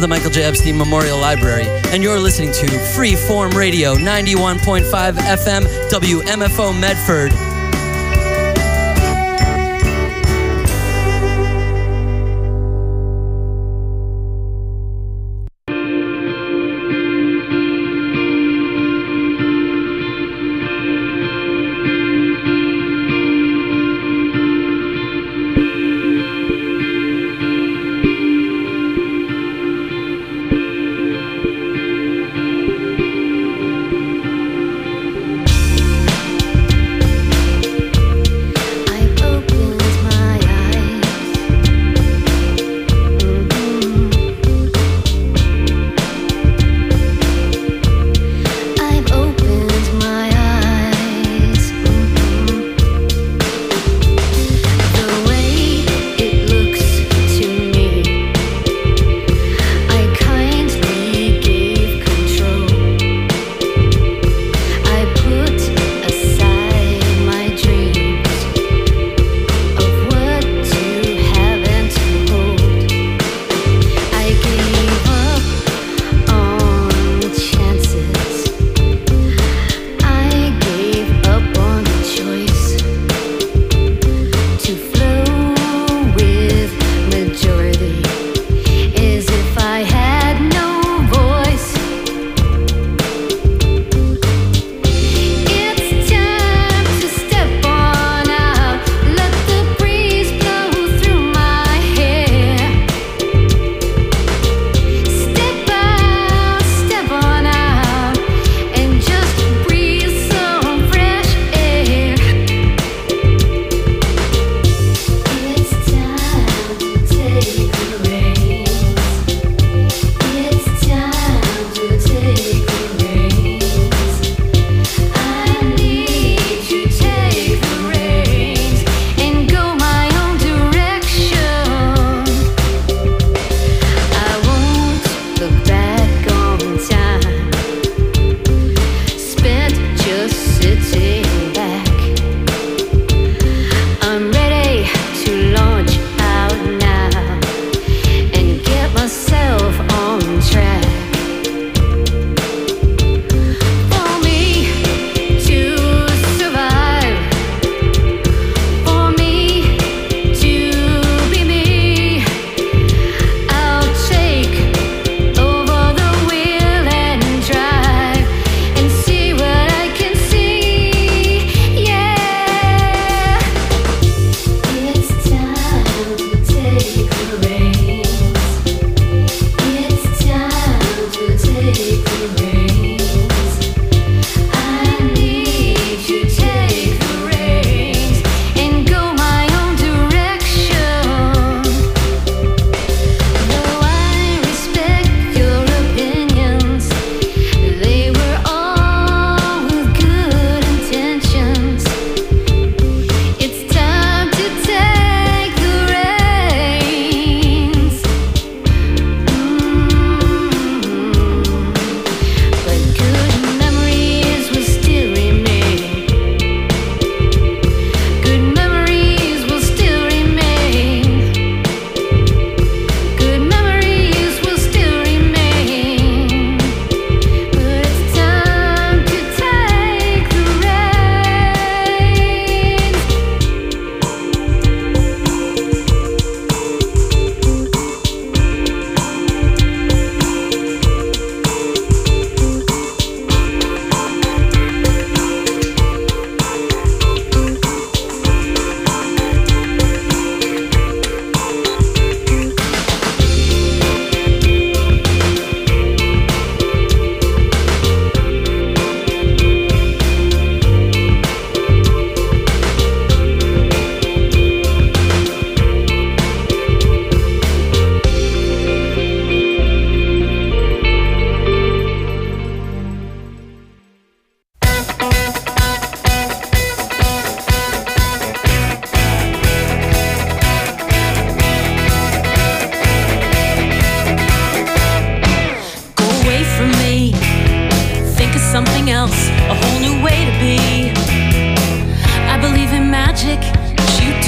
the Michael J. Epstein Memorial Library, and you're listening to Freeform Radio, 91.5 FM, WMFO Medford.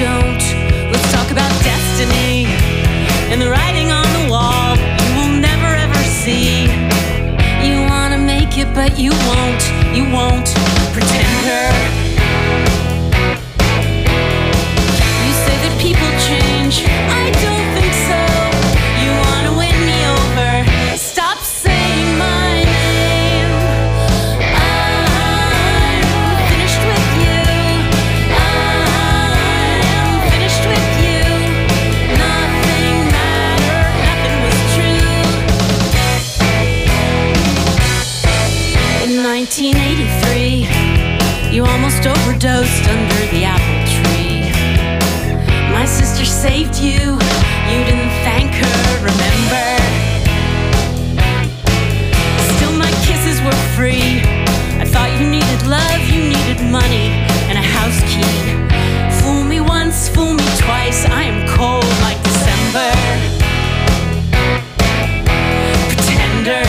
and the writing on the wall. You will never overdosed under the apple tree. My sister saved you, you didn't thank her, remember? Still my kisses were free. I thought you needed love, you needed money, and a house key. Fool me once, fool me twice, I am cold like December. Pretender.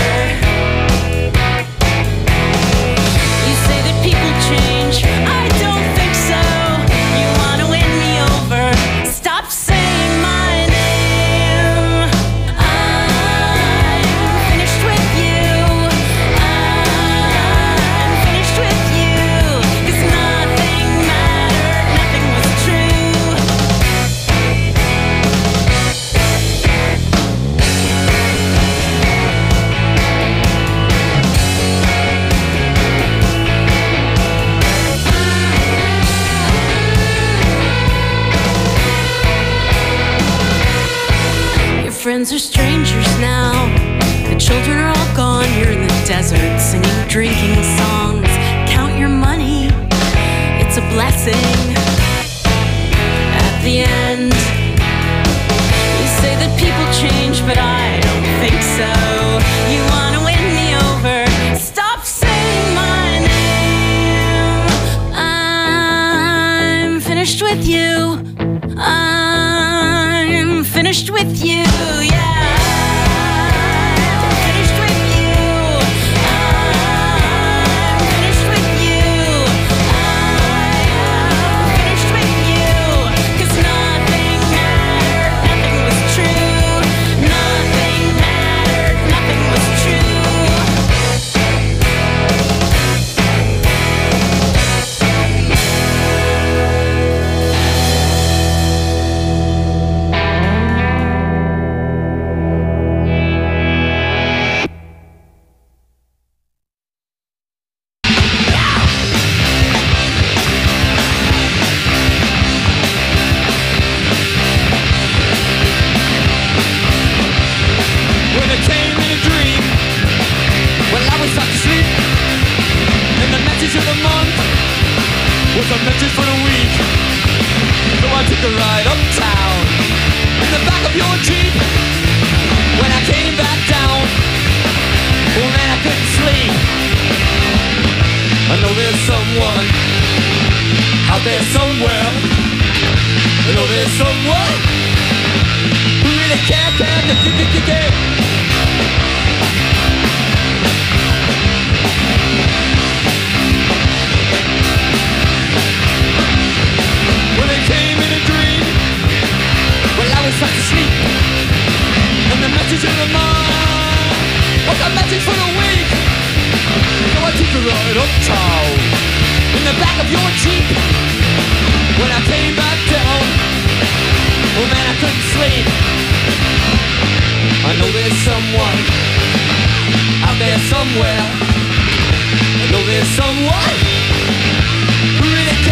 You say that people change, I don't think so. You wanna win me over, stop saying my name. I'm finished with you. I'm finished with you. 'Cause nothing mattered, nothing was true. Your friends are strangers now. The children are all gone. You're in the desert singing drinking songs. Count your money, it's a blessing. At the end, you say that people change, but I don't think so. You wanna win me over, stop saying my name. I'm finished with you. I'm finished with you, yeah. I'm finished with you. I'm finished with you. I'm finished with you. 'Cause nothing mattered, nothing was true. Nothing mattered, nothing was true. When it came in a dream, well, I was sound asleep, and the message of the month was a message for the week. So I took a ride uptown in the back of your Jeep. When I came back down, oh man, I couldn't sleep. I know there's someone out there somewhere. I know there's someone who really care. When it came in a dream, well, I was fast asleep, and the message in the mind was a message for the week. So I took a ride uptown in the back of your Jeep. When I came back down, oh man, I couldn't sleep. I know there's someone out there somewhere. I know there's someone who really cares.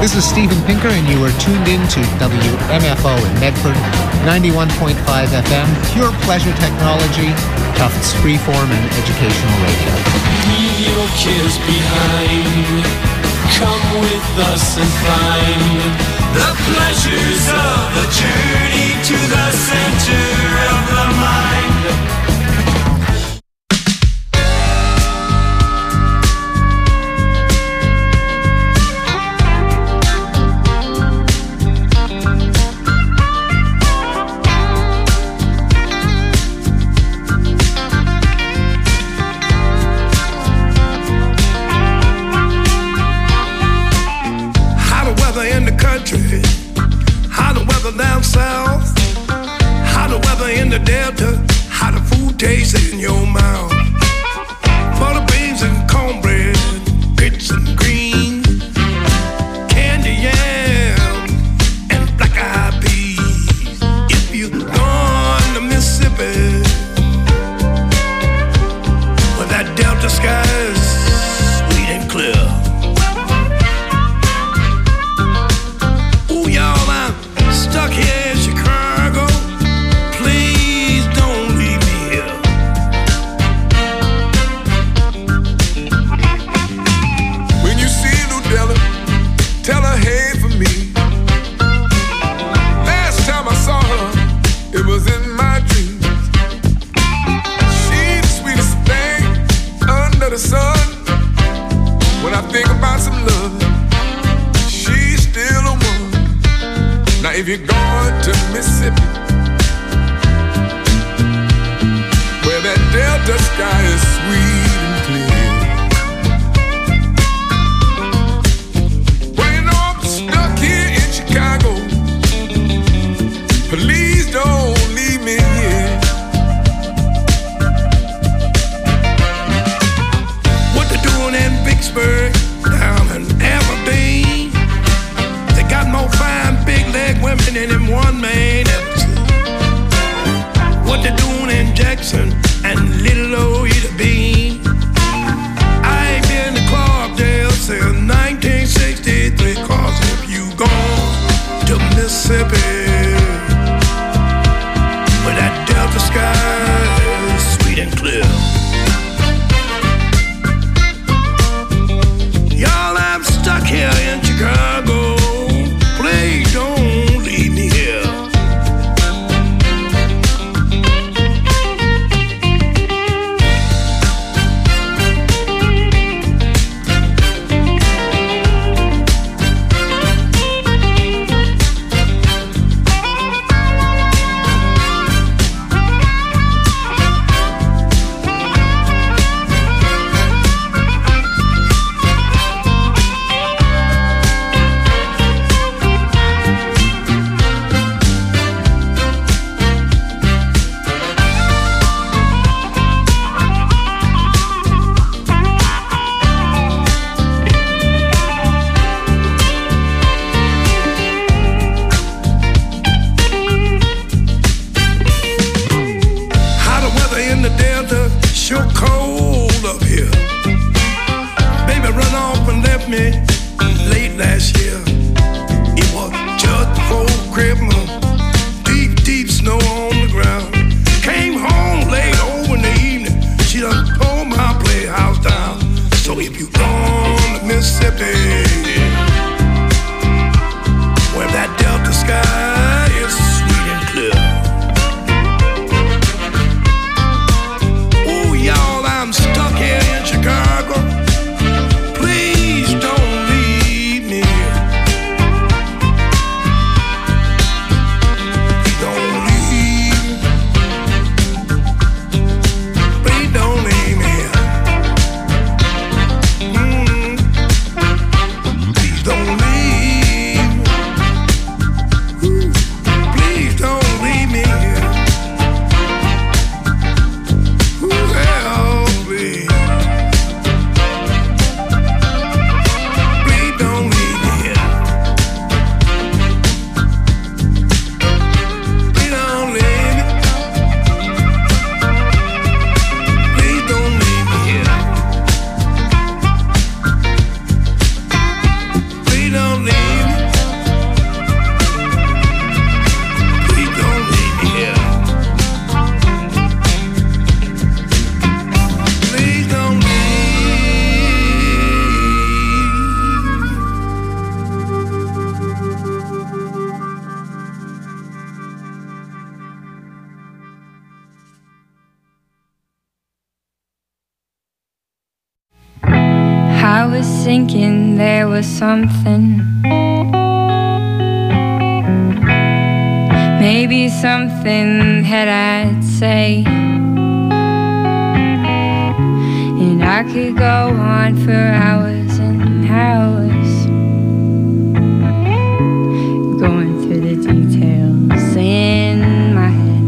This is Steven Pinker, and you are tuned in to WMFO in Medford, 91.5 FM, pure pleasure technology, Tufts freeform and educational radio. Leave your cares behind. Come with us and find the pleasures of the journey to the center of the mind. How the weather down south, how the weather in the delta, how the food tastes in your mouth. For the beans and cornbread, grits and greens, candy yam and black-eyed peas. If you gone to Mississippi, where that delta sky is sweet and clear. Stuck here in Chicago, please don't leave me here. When you see Ludella, tell her hey for me. Last time I saw her, it was in my dreams. She's the sweetest thing under the sun. When I think about some love, she's still a woman. Now if you're going to Mississippi, where that delta sky is sweet and clear. Well, you know I'm stuck here in Chicago. Please don't leave me here. What they doing in Vicksburg, down in Aberdeen? They got more fine big leg women in them one man ever seen. What they doing in Jackson and Little Old Ida Bean? I ain't been to Clarkdale since 1963. Cause if you gone to Mississippi, where that delta sky is sweet and clear. Y'all, I'm stuck here in Chicago. Please don't leave me here. I was thinking there was something, maybe something that I'd say, and I could go on for hours and hours, going through the details in my head.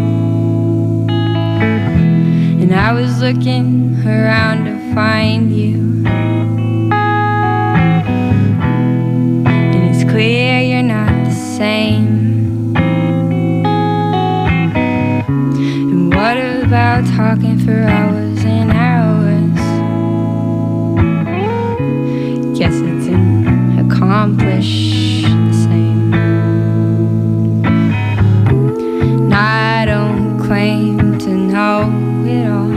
And I was looking around to find you, and it's clear you're not the same. And what about talking for hours and hours? Guess it didn't accomplish the same. And I don't claim to know it all.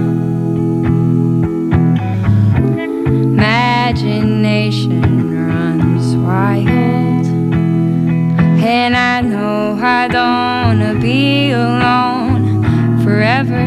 Imagination runs wild, and I know I don't wanna be alone forever.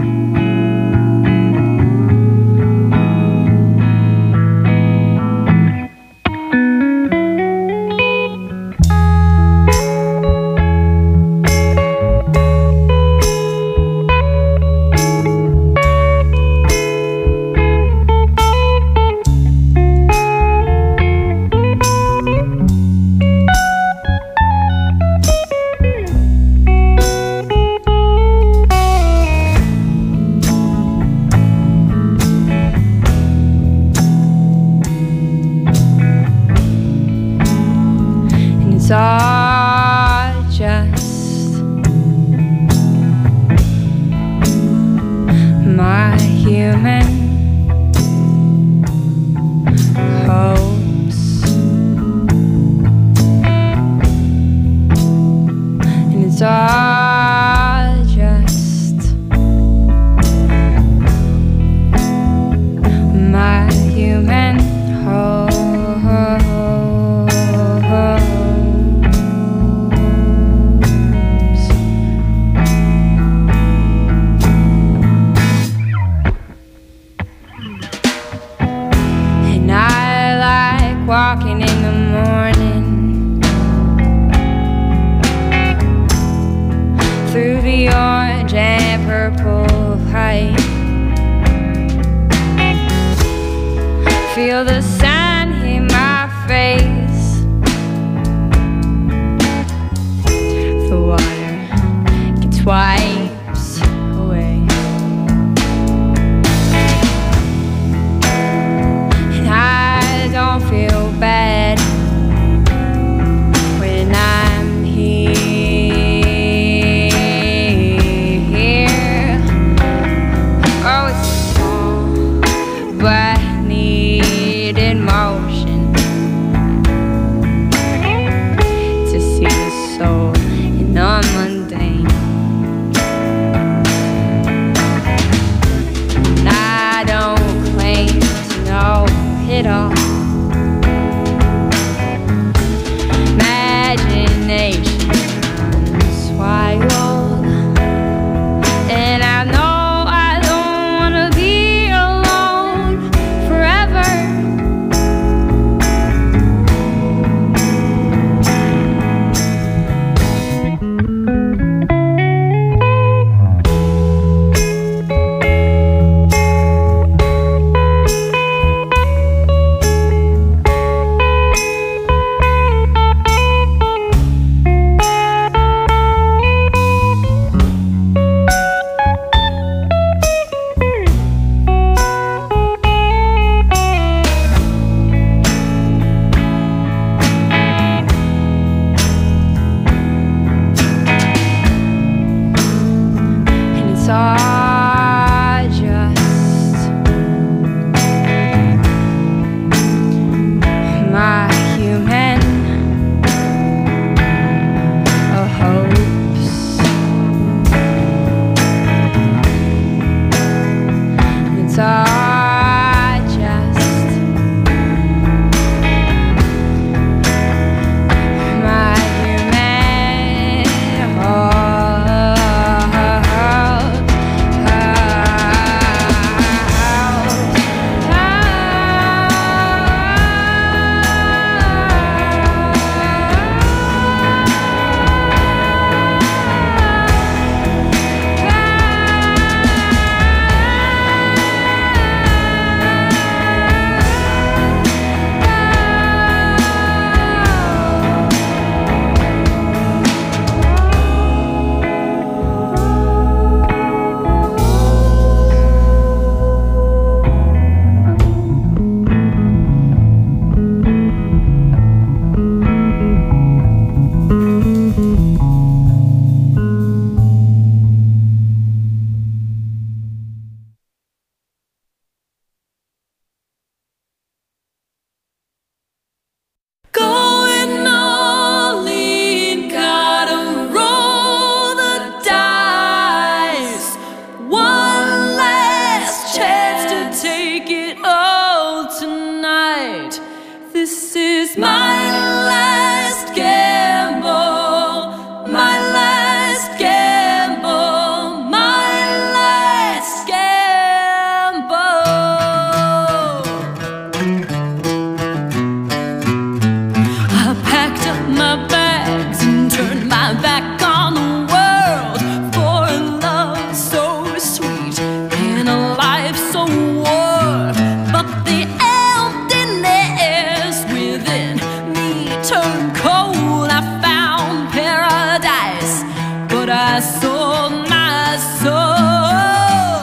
It's all just my human hopes, and it's all just my human hopes. Walking in the morning through the orange and purple light, feel the sun hit my face, the water gets wipes away, and I don't feel bad when I'm here. Oh, it's small but needed motion to see the soul in the mundane. And I don't claim to know it all. Imagination's wild, and I know I don't wanna be alone forever. This is my last gamble, my last gamble, my last gamble. I packed up my bags and turned my back on the world for a love so sweet and a life so warm. But the emptiness within me turned cold. I found paradise, but I sold my soul.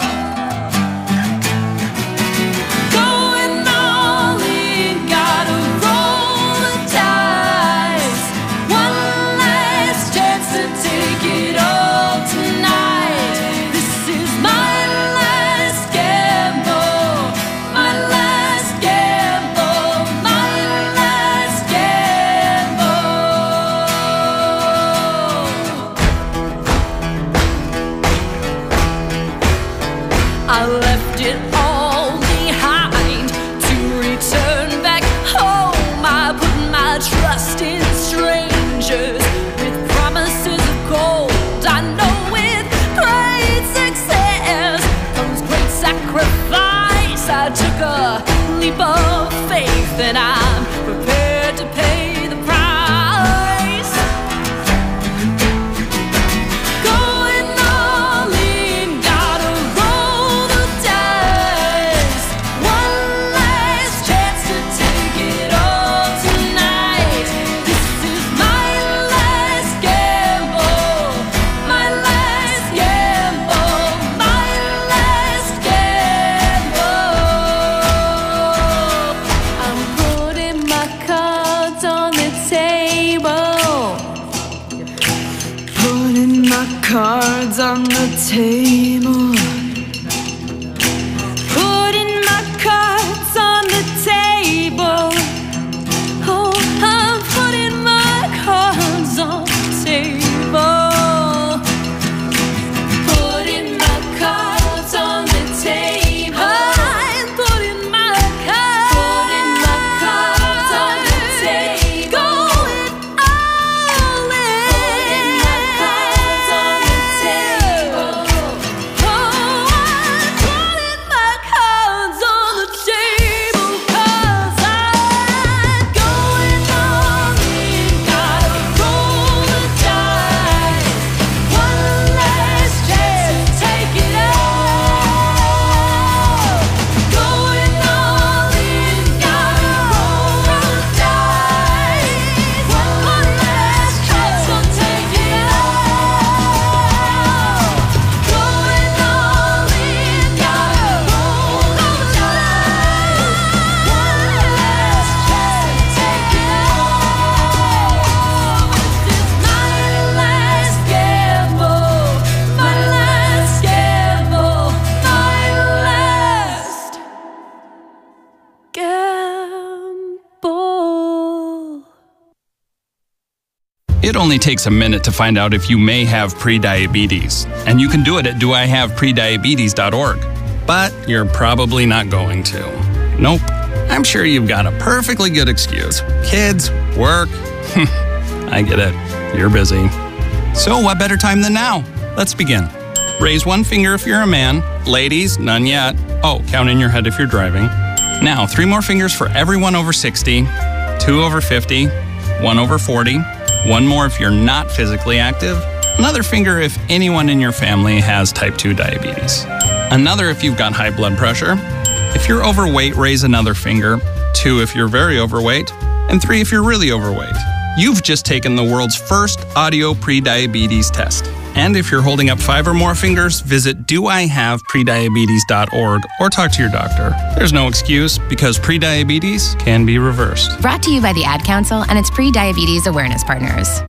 Going all in, gotta roll the dice. One last chance to take it all tonight. This is my last gamble, my last gamble, my last gamble. I left it all behind to return back home. I put my trust in strangers with promises of gold. I know with great success comes great sacrifice. I took a leap of faith and I'm prepared to pay the price. Going all in, gotta roll the dice. One last chance to take it all tonight. This is my last gamble, my last gamble, my last gamble. I'm putting my cards on the table. Putting my cards on the table. Putting my cards on the table. Oh, I'm putting my cards on the table. Putting my cards on the table. I'm putting my cards on the table. Going all in. Putting my cards on the table. Oh, I'm putting my cards on the table 'cause I'm going all in. Gotta roll the dice. One last chance to take it all. Going all in. Gotta roll the dice. One last chance to take it all. Going all in. Gotta roll the dice. One last chance to take it all. This is my last gamble, my last gamble, my last gamble. It only takes a minute to find out if you may have prediabetes, and you can do it at doihaveprediabetes.org. But you're probably not going to. Nope. I'm sure you've got a perfectly good excuse. Kids, work. I get it. You're busy. So what better time than now? Let's begin. Raise one finger if you're a man. Ladies, none yet. Oh, count in your head if you're driving. Now, 3 more fingers for everyone over 60, 2 over 50, 1 over 40, 1 more if you're not physically active, another finger if anyone in your family has type 2 diabetes, another if you've got high blood pressure. If you're overweight, raise another finger, 2 if you're very overweight, and 3 if you're really overweight. You've just taken the world's first audio prediabetes test. And if you're holding up 5 or more fingers, visit doihaveprediabetes.org or talk to your doctor. There's no excuse because prediabetes can be reversed. Brought to you by the Ad Council and its pre-diabetes awareness partners.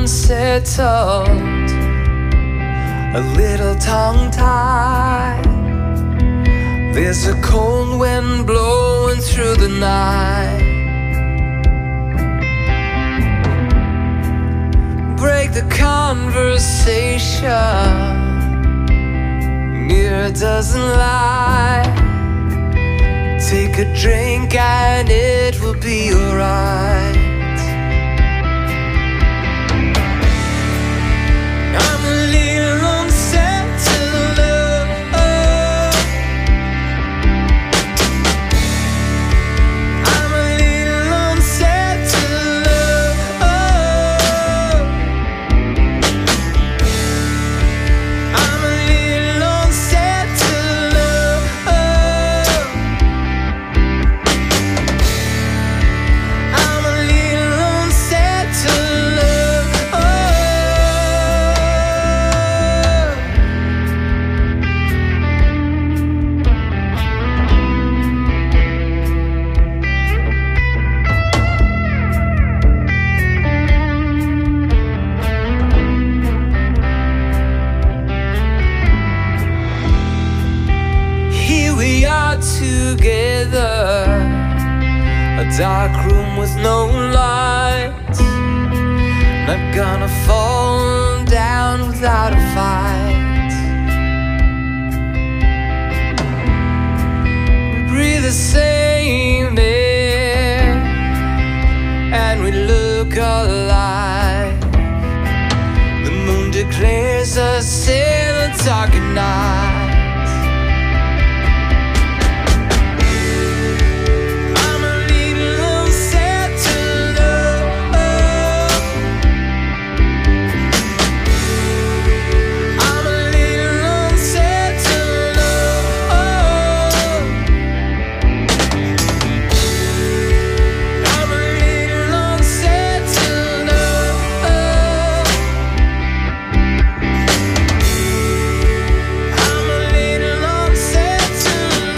unsettled, a little tongue-tied. There's a cold wind blowing through the night. Break the conversation, mirror doesn't lie. Take a drink and it will be alright. I'm a little unsettled, I'm a little unsettled, I'm a little unsettled, I'm a little unsettled. Here we are together, a dark room with no light. Not gonna fall down without a fight. We breathe the same air and we look alike. The moon declares us in the dark at night. I'm a little unsettled, I'm a little unsettled, I'm a little unsettled, I'm a little unsettled.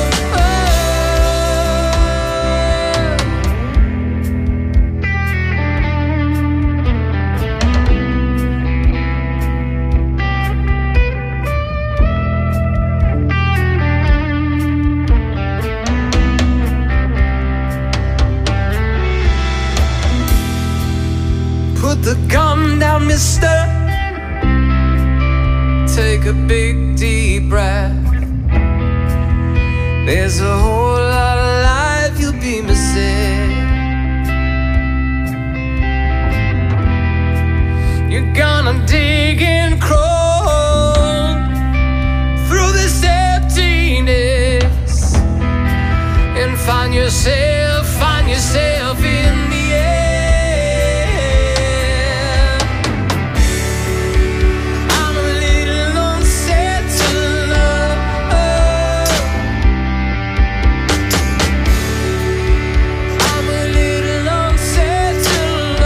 Put the gun down, mister. Take a big deep breath. There's a whole lot of life you'll be missing. You're gonna dig and crawl through this emptiness and find yourself in the air. I'm a little unsettled, I'm a little unsettled,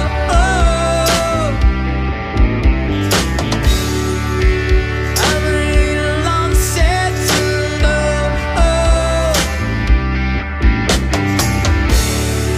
I'm a little unsettled.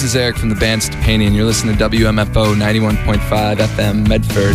is Eric from the band Stepani, and you're listening to WMFO 91.5 FM Medford.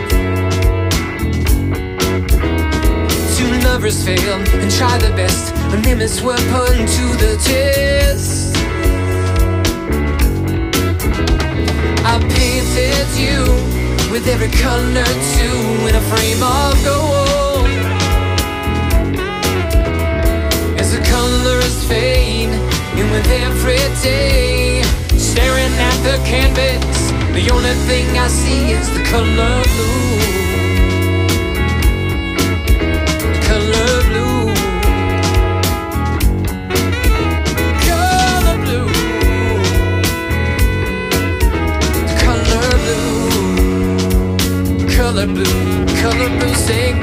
Fail and try the best, limits were put to the test. I painted you with every color too, in a frame of gold. As the colors fade, and with every day, staring at the canvas, the only thing I see is the color blue. The color blue. Color blue. The color blue. Color blue. Color blue. Sing.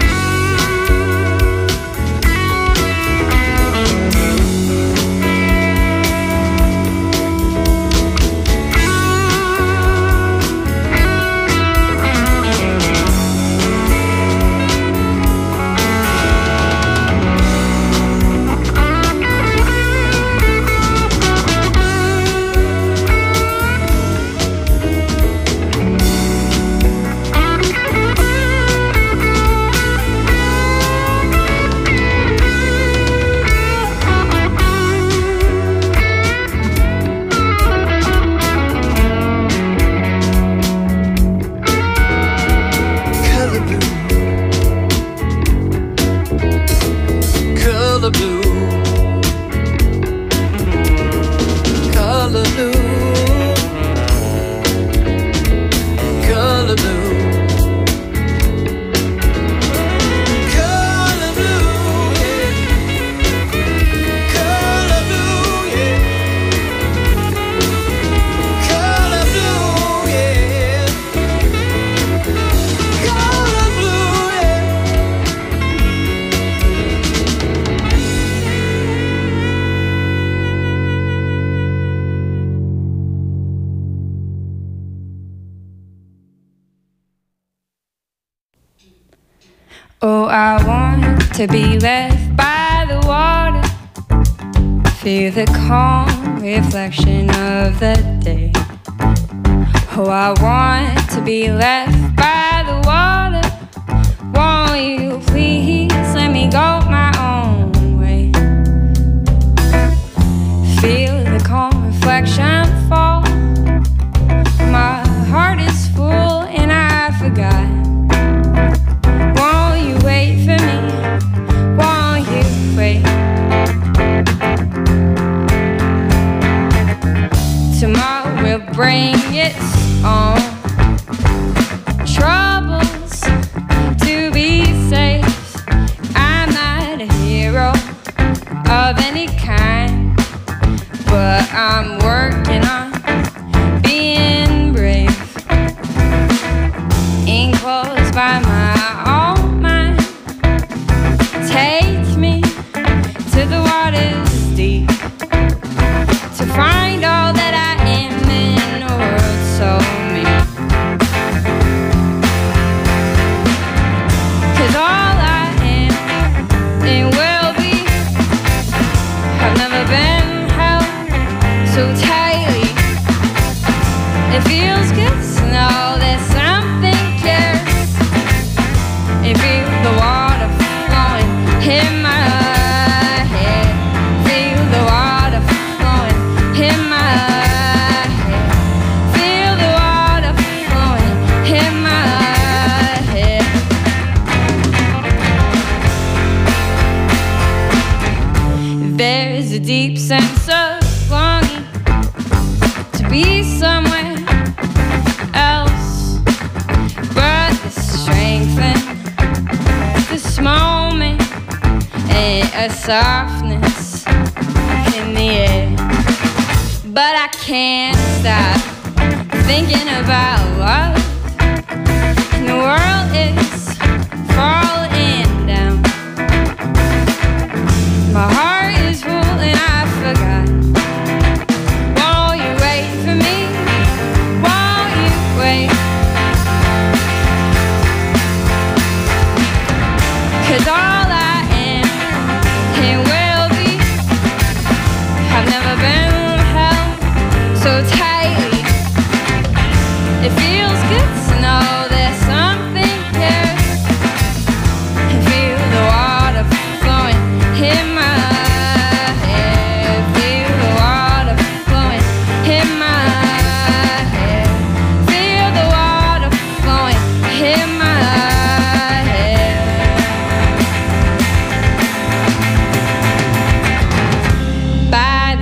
Oh, I want to be left by the water, feel the calm reflection of the day. Oh, I want to be left by the water. Won't you please let me go my own way? Feel the calm reflection fall. My heart is full and I forgot. Won't you wait for me? Won't you wait? Tomorrow will bring its own troubles to be safe. I'm not a hero of any kind, but I'm working on being brave. Enclosed by my own mind, take me to the waters deep, to find all that I am in a world so mean. 'Cause all I am and will be have never been held so tightly. It feels good to know that something cares. It feels the water flowing in my head. Feel the water flowing in my head. Feel the water flowing in my head. There's a deep sense of longing to be somewhere else, but the strength in this moment and a softness in the air. But I can't stop thinking about love, and the world is falling down. My heart is full and I forgot. Won't you wait for me? Won't you wait? 'Cause all I am and will be have never been held so tightly. It feels good to know that something cares. And feel the water flowing in my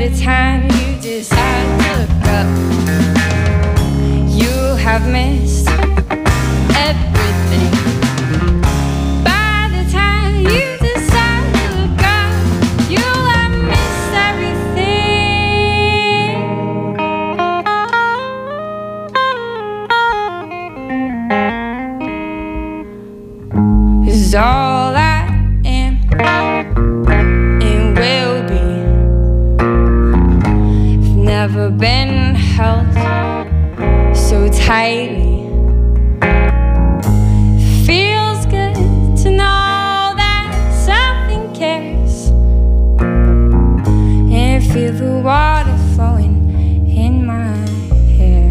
the time you decide to look up, you have missed everything. By the time you decide to look up, you have missed everything. Is all I am and will be. I've never been held so tightly. Feels good to know that something cares, and feel the water flowing in my hair.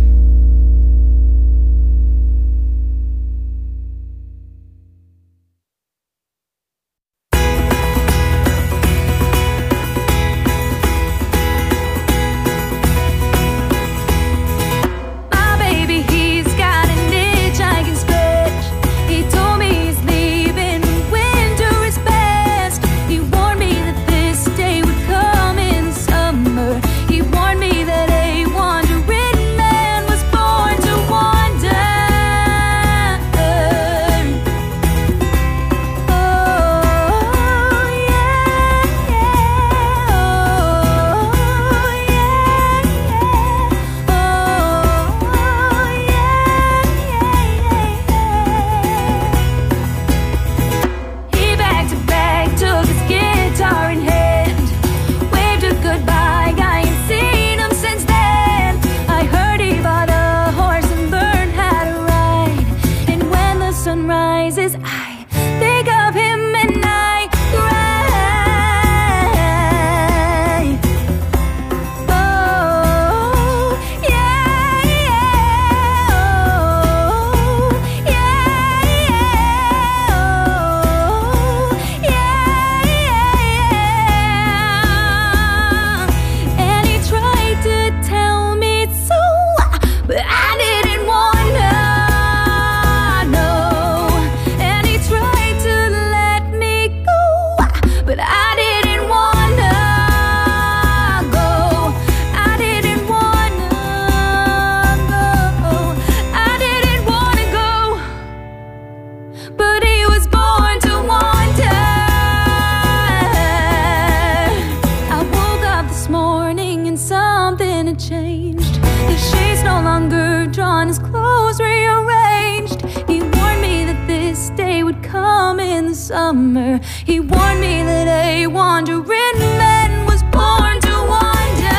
Summer, he warned me that a wandering man was born to wander.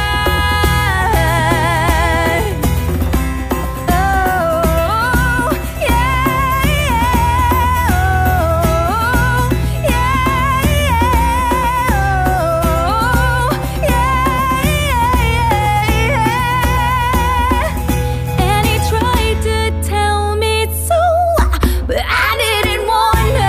Oh, yeah, yeah, oh, yeah, yeah, oh, yeah, yeah. And he tried to tell me so, but I didn't want.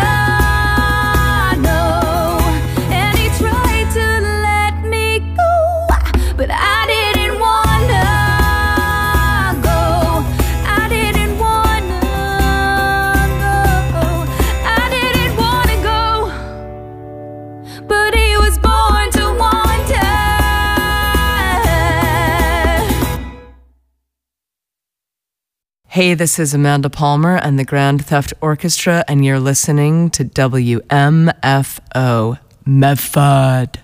Hey, this is Amanda Palmer and the Grand Theft Orchestra, and you're listening to WMFO Medford.